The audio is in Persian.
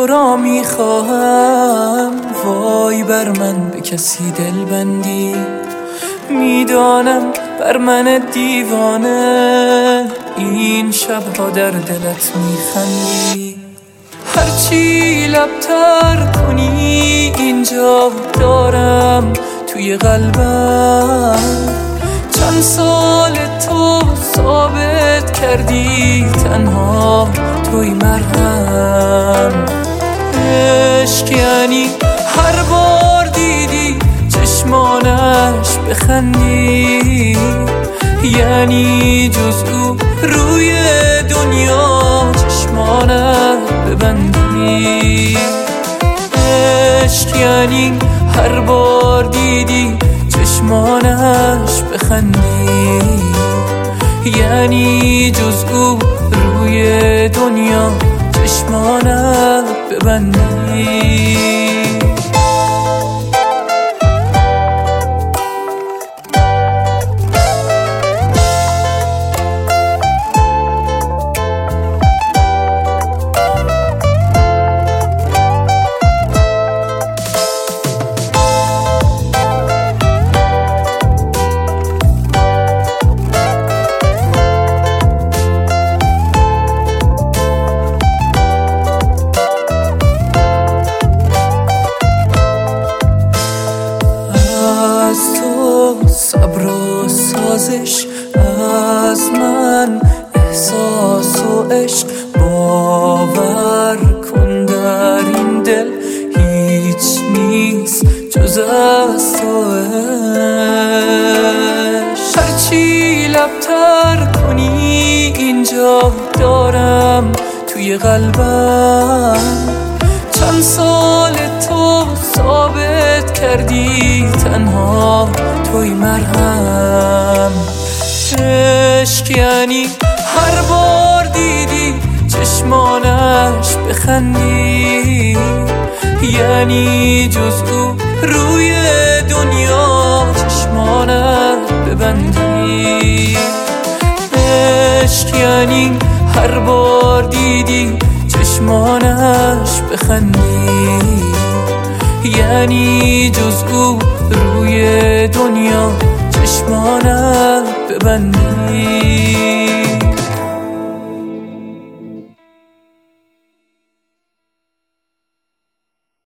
تو را میخواهم. وای بر من به کسی دل بندی، میدانم بر من دیوانه این شبها در دلت میخندی. هرچی لبتر کنی اینجا دارم توی قلبم. چند سال تو ثابت کردی تنها توی مرهم. عشق یعنی هر بار دیدی چشمانش بخندی، یعنی جز او روی دنیا چشمانت ببندی. عشق یعنی هر بار دیدی چشمانش بخندی، یعنی جز او روی دنیا چشمانت ببندی. صبر و سازش از من، احساس و عشق باور کن در این دل هیچ نیست جز از تو عشق. هرچی لبتر کنی اینجا دارم توی قلبم. چند سال تو ثابت کردی تنها توی مرهم. عشق یعنی هر بار دیدی چشمانش بخندی، یعنی جز او روی دنیا چشمانت ببندی. عشق یعنی هر بار دیدی چشمانش بخندی، یعنی جز او روی دنیا چشمانت ببندی.